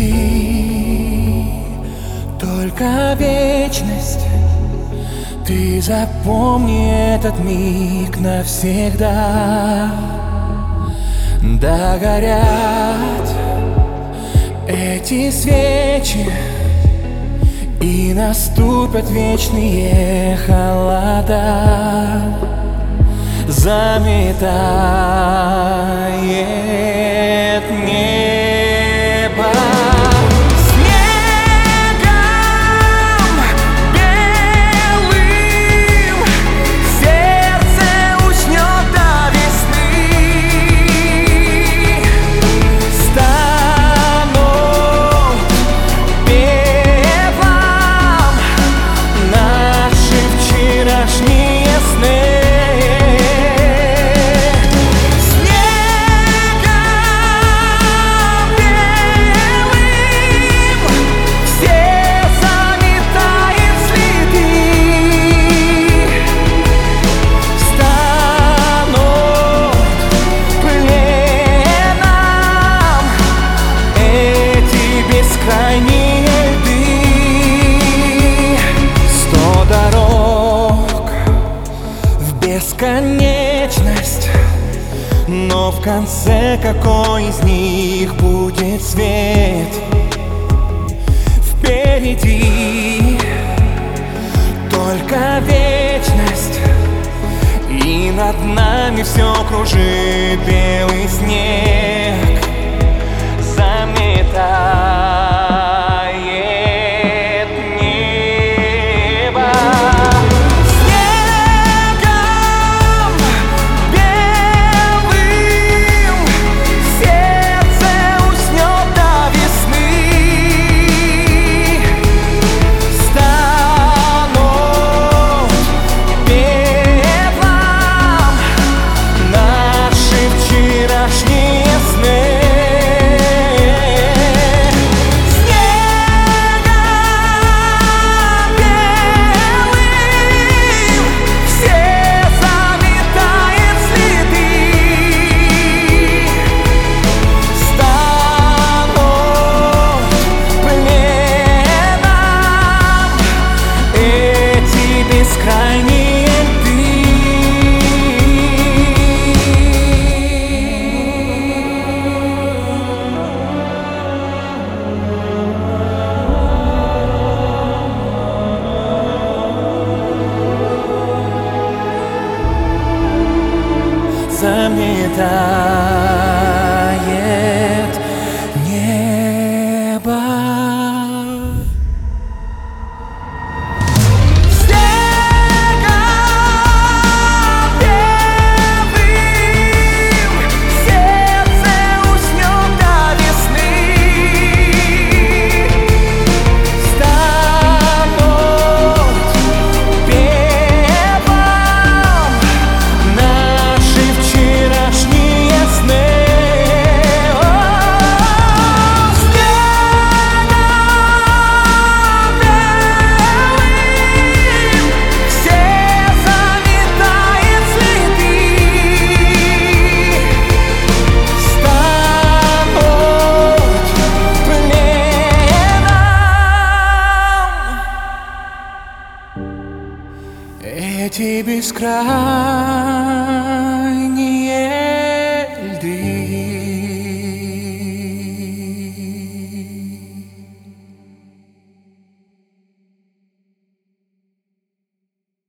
Впереди только вечность. Ты запомни этот миг навсегда. Догорят эти свечи, и наступят вечные холода. Заметает небо снегом белым. Сердце уснет до весны. Станут пеплом наши вчерашние сны. Бесконечность, но в конце какой из них будет свет? Впереди только вечность, и над нами все кружит белый снег. Заметает небо заметает небо. Эти бескрайние